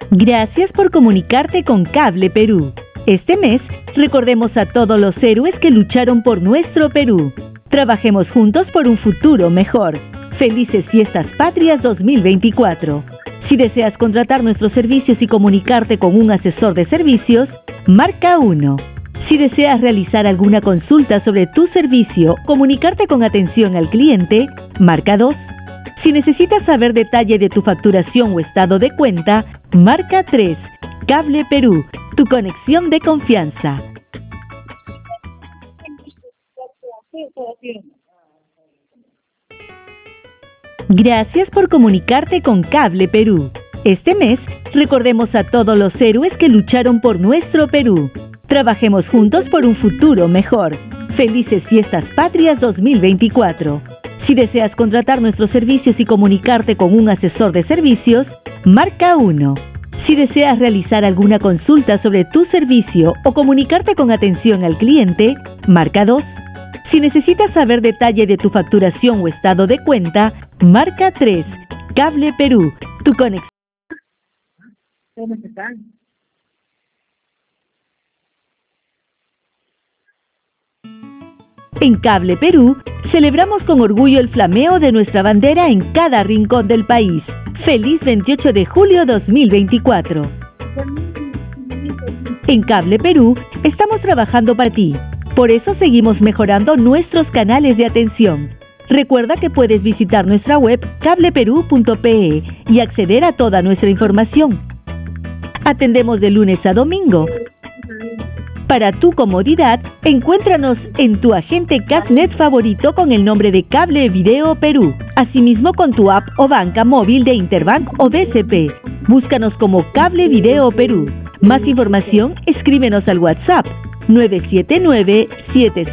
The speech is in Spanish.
Gracias por comunicarte con Cable Perú. Este mes, recordemos a todos los héroes que lucharon por nuestro Perú. Trabajemos juntos por un futuro mejor. Felices Fiestas Patrias 2024. Si deseas contratar nuestros servicios y comunicarte con un asesor de servicios, marca 1. Si deseas realizar alguna consulta sobre tu servicio, comunicarte con atención al cliente, marca 2. Si necesitas saber detalle de tu facturación o estado de cuenta, marca 3. Cable Perú, tu conexión de confianza. Gracias por comunicarte con Cable Perú. Este mes, recordemos a todos los héroes que lucharon por nuestro Perú. Trabajemos juntos por un futuro mejor. Felices Fiestas Patrias 2024. Si deseas contratar nuestros servicios y comunicarte con un asesor de servicios, marca 1. Si deseas realizar alguna consulta sobre tu servicio o comunicarte con atención al cliente, marca 2. Si necesitas saber detalle de tu facturación o estado de cuenta, marca 3. Cable Perú, tu conexión. ¿Cómo están? En Cable Perú, celebramos con orgullo el flameo de nuestra bandera en cada rincón del país. ¡Feliz 28 de julio 2024! En Cable Perú, estamos trabajando para ti. Por eso seguimos mejorando nuestros canales de atención. Recuerda que puedes visitar nuestra web cableperú.pe y acceder a toda nuestra información. Atendemos de lunes a domingo. Para tu comodidad, encuéntranos en tu agente CASNET favorito con el nombre de Cable Video Perú. Asimismo con tu app o banca móvil de Interbank o BCP. Búscanos como Cable Video Perú. Más información, escríbenos al WhatsApp 979-7